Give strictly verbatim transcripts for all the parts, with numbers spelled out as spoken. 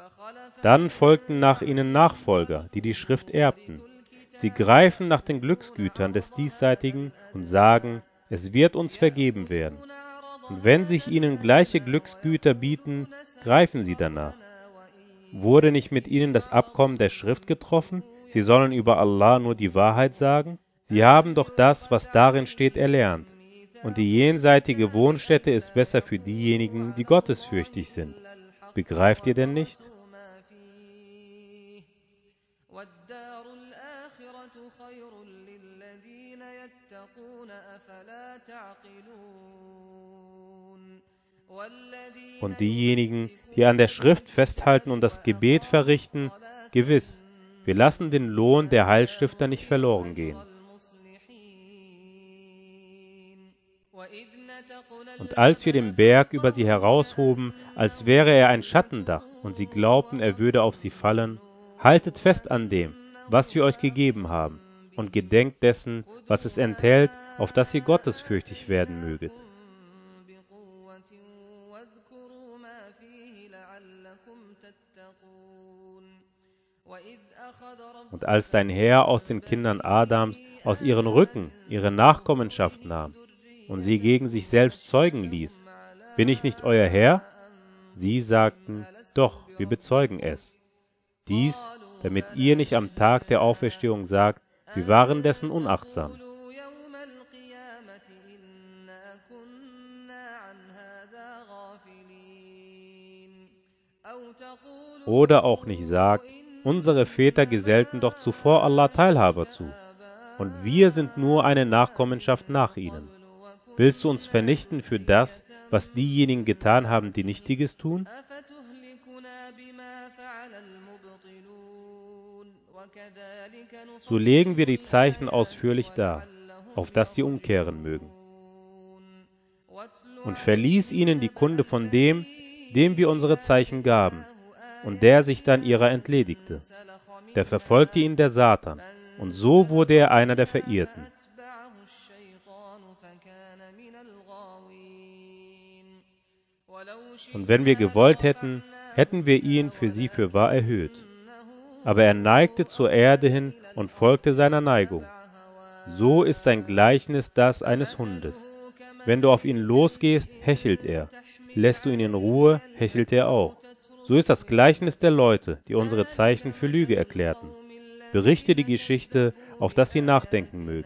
Dann folgten nach ihnen Nachfolger, die die Schrift erbten. Sie greifen nach den Glücksgütern des Diesseitigen und sagen, es wird uns vergeben werden. Und wenn sich ihnen gleiche Glücksgüter bieten, greifen sie danach. Wurde nicht mit ihnen das Abkommen der Schrift getroffen? Sie sollen über Allah nur die Wahrheit sagen? Sie haben doch das, was darin steht, erlernt. Und die jenseitige Wohnstätte ist besser für diejenigen, die gottesfürchtig sind. Begreift ihr denn nicht? Und diejenigen, die an der Schrift festhalten und das Gebet verrichten, gewiss, wir lassen den Lohn der Heilstifter nicht verloren gehen. Und als wir den Berg über sie heraushoben, als wäre er ein Schattendach, und sie glaubten, er würde auf sie fallen, haltet fest an dem, was wir euch gegeben haben, und gedenkt dessen, was es enthält, auf dass ihr gottesfürchtig werden möget. Und als dein Herr aus den Kindern Adams, aus ihren Rücken, ihre Nachkommenschaft nahm und sie gegen sich selbst zeugen ließ, bin ich nicht euer Herr? Sie sagten, doch, wir bezeugen es. Dies, damit ihr nicht am Tag der Auferstehung sagt, wir waren dessen unachtsam. Oder auch nicht sagt, unsere Väter gesellten doch zuvor Allah Teilhaber zu, und wir sind nur eine Nachkommenschaft nach ihnen. Willst du uns vernichten für das, was diejenigen getan haben, die Nichtiges tun? So legen wir die Zeichen ausführlich dar, auf dass sie umkehren mögen. Und verließ ihnen die Kunde von dem, dem wir unsere Zeichen gaben, und der sich dann ihrer entledigte. Der verfolgte ihn der Satan, und so wurde er einer der Verirrten. Und wenn wir gewollt hätten, hätten wir ihn für sie für wahr erhöht. Aber er neigte zur Erde hin und folgte seiner Neigung. So ist sein Gleichnis das eines Hundes. Wenn du auf ihn losgehst, hechelt er. Lässt du ihn in Ruhe, hechelt er auch. So ist das Gleichnis der Leute, die unsere Zeichen für Lüge erklärten. Berichte die Geschichte, auf dass sie nachdenken mögen.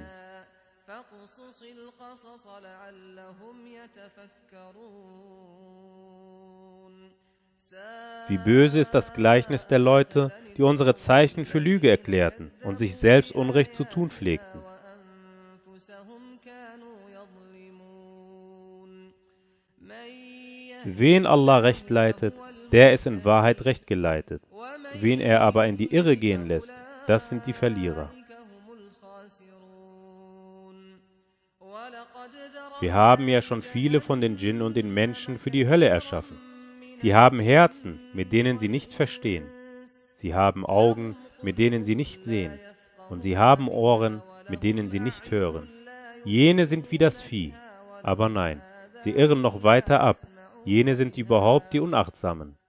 Wie böse ist das Gleichnis der Leute, die unsere Zeichen für Lüge erklärten und sich selbst Unrecht zu tun pflegten. Wen Allah recht leitet, der ist in Wahrheit recht geleitet. Wen er aber in die Irre gehen lässt, das sind die Verlierer. Wir haben ja schon viele von den Djinn und den Menschen für die Hölle erschaffen. Sie haben Herzen, mit denen sie nicht verstehen. Sie haben Augen, mit denen sie nicht sehen. Und sie haben Ohren, mit denen sie nicht hören. Jene sind wie das Vieh. Aber nein, sie irren noch weiter ab. Jene sind überhaupt die Unachtsamen.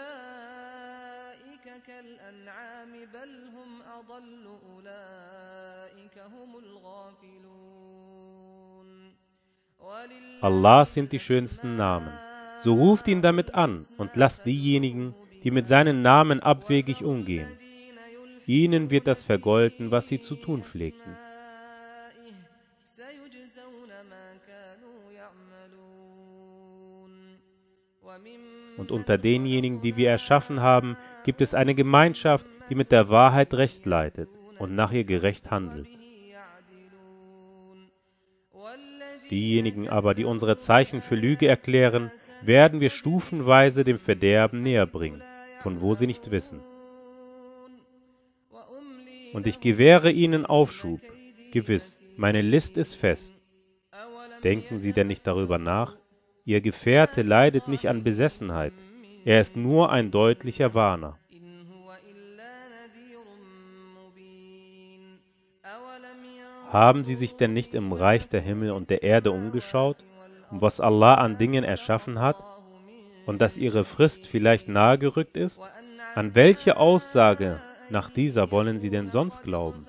Allah sind die schönsten Namen. So ruft ihn damit an und lasst diejenigen, die mit seinen Namen abwegig umgehen. Ihnen wird das vergolten, was sie zu tun pflegten. Und unter denjenigen, die wir erschaffen haben, gibt es eine Gemeinschaft, die mit der Wahrheit recht leitet und nach ihr gerecht handelt. Diejenigen aber, die unsere Zeichen für Lüge erklären, werden wir stufenweise dem Verderben näher bringen, von wo sie nicht wissen. Und ich gewähre ihnen Aufschub. Gewiss, meine List ist fest. Denken Sie denn nicht darüber nach? Ihr Gefährte leidet nicht an Besessenheit. Er ist nur ein deutlicher Warner. Haben Sie sich denn nicht im Reich der Himmel und der Erde umgeschaut, um was Allah an Dingen erschaffen hat, und dass Ihre Frist vielleicht nahe gerückt ist? An welche Aussage nach dieser wollen sie denn sonst glauben?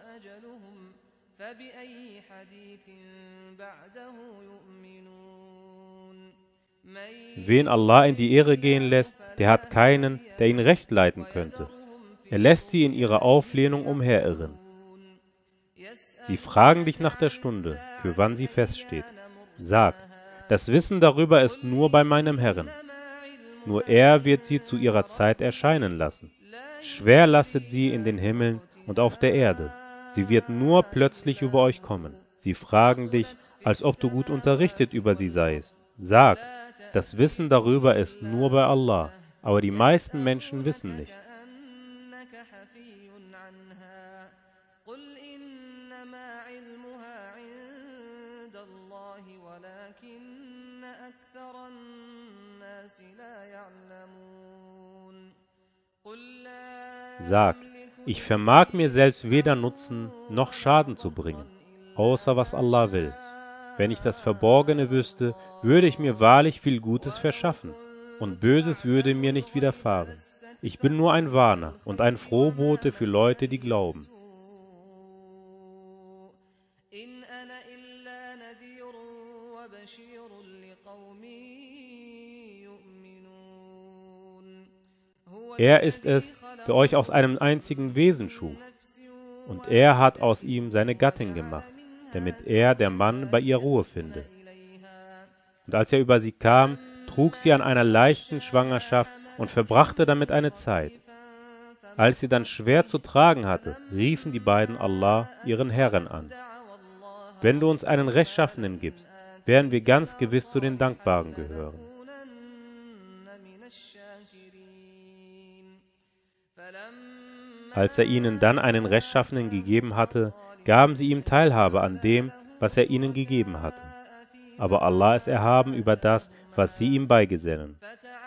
Wen Allah in die Irre gehen lässt, der hat keinen, der ihn recht leiten könnte. Er lässt sie in ihrer Auflehnung umherirren. Sie fragen dich nach der Stunde, für wann sie feststeht. Sag, das Wissen darüber ist nur bei meinem Herrn. Nur er wird sie zu ihrer Zeit erscheinen lassen. Schwer lastet sie in den Himmeln und auf der Erde. Sie wird nur plötzlich über euch kommen. Sie fragen dich, als ob du gut unterrichtet über sie seiest. Sag, das Wissen darüber ist nur bei Allah, aber die meisten Menschen wissen nicht. Sag, ich vermag mir selbst weder Nutzen noch Schaden zu bringen, außer was Allah will. Wenn ich das Verborgene wüsste, würde ich mir wahrlich viel Gutes verschaffen, und Böses würde mir nicht widerfahren. Ich bin nur ein Warner und ein Frohbote für Leute, die glauben. Er ist es, der euch aus einem einzigen Wesen schuf, und er hat aus ihm seine Gattin gemacht, damit er, der Mann, bei ihr Ruhe finde. Und als er über sie kam, trug sie an einer leichten Schwangerschaft und verbrachte damit eine Zeit. Als sie dann schwer zu tragen hatte, riefen die beiden Allah, ihren Herrn, an. Wenn du uns einen Rechtschaffenen gibst, werden wir ganz gewiss zu den Dankbaren gehören. Als er ihnen dann einen Rechtschaffenen gegeben hatte, gaben sie ihm Teilhabe an dem, was er ihnen gegeben hatte. Aber Allah ist erhaben über das, was sie ihm beigesellen.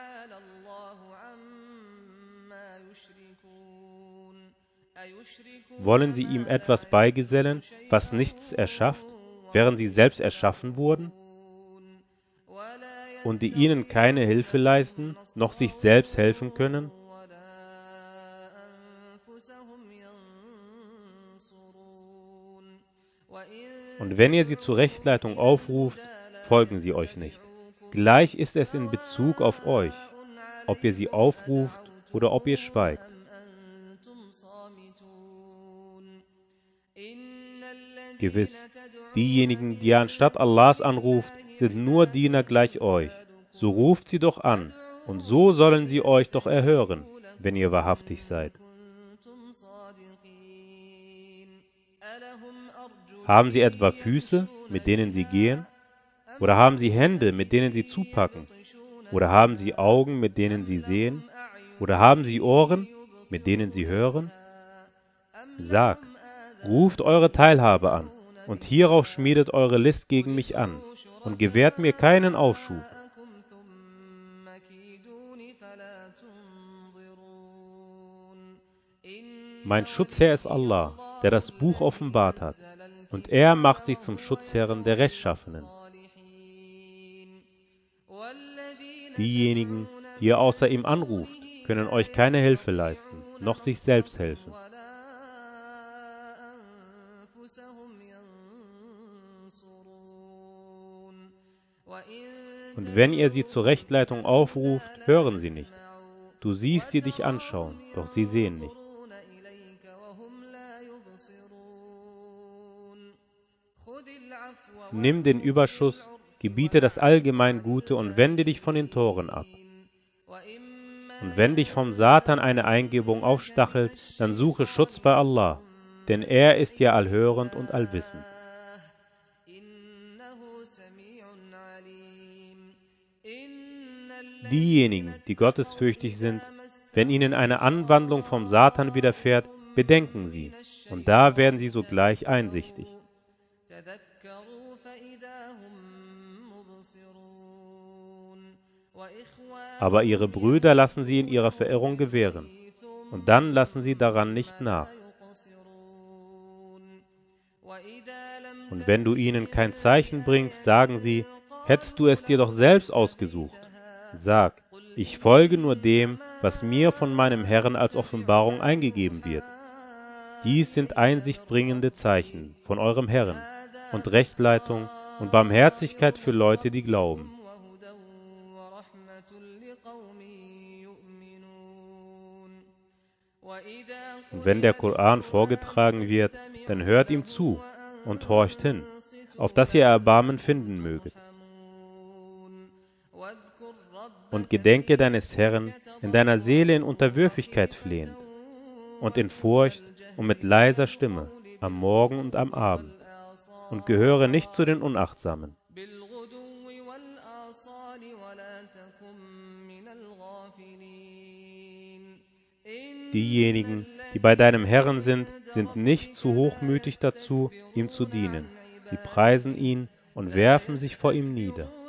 Wollen sie ihm etwas beigesellen, was nichts erschafft, während sie selbst erschaffen wurden? Und die ihnen keine Hilfe leisten, noch sich selbst helfen können? Und wenn ihr sie zur Rechtleitung aufruft, folgen sie euch nicht. Gleich ist es in Bezug auf euch, ob ihr sie aufruft oder ob ihr schweigt. Gewiss, diejenigen, die ihr anstatt Allahs anruft, sind nur Diener gleich euch. So ruft sie doch an, und so sollen sie euch doch erhören, wenn ihr wahrhaftig seid. Haben sie etwa Füße, mit denen sie gehen? Oder haben sie Hände, mit denen sie zupacken? Oder haben sie Augen, mit denen sie sehen? Oder haben sie Ohren, mit denen sie hören? Sag, ruft eure Teilhabe an, und hierauf schmiedet eure List gegen mich an, und gewährt mir keinen Aufschub. Mein Schutzherr ist Allah, der das Buch offenbart hat, und er macht sich zum Schutzherren der Rechtschaffenen. Diejenigen, die ihr außer ihm anruft, können euch keine Hilfe leisten, noch sich selbst helfen. Und wenn ihr sie zur Rechtleitung aufruft, hören sie nicht. Du siehst sie dich anschauen, doch sie sehen nicht. Nimm den Überschuss, gebiete das allgemein Gute und wende dich von den Toren ab. Und wenn dich vom Satan eine Eingebung aufstachelt, dann suche Schutz bei Allah, denn er ist ja allhörend und allwissend. Diejenigen, die gottesfürchtig sind, wenn ihnen eine Anwandlung vom Satan widerfährt, bedenken sie, und da werden sie sogleich einsichtig. Aber ihre Brüder lassen sie in ihrer Verirrung gewähren, und dann lassen sie daran nicht nach. Und wenn du ihnen kein Zeichen bringst, sagen sie, hättest du es dir doch selbst ausgesucht. Sag, Ich folge nur dem, was mir von meinem Herrn als Offenbarung eingegeben wird. Dies sind einsichtbringende Zeichen von eurem Herrn und Rechtsleitung und Barmherzigkeit für Leute, die glauben. Und wenn der Koran vorgetragen wird, dann hört ihm zu und horcht hin, auf dass ihr Erbarmen finden möget. Und gedenke deines Herrn in deiner Seele in Unterwürfigkeit flehend und in Furcht und mit leiser Stimme am Morgen und am Abend und gehöre nicht zu den Unachtsamen. Diejenigen, die bei deinem Herrn sind, sind nicht zu hochmütig dazu, ihm zu dienen. Sie preisen ihn und werfen sich vor ihm nieder.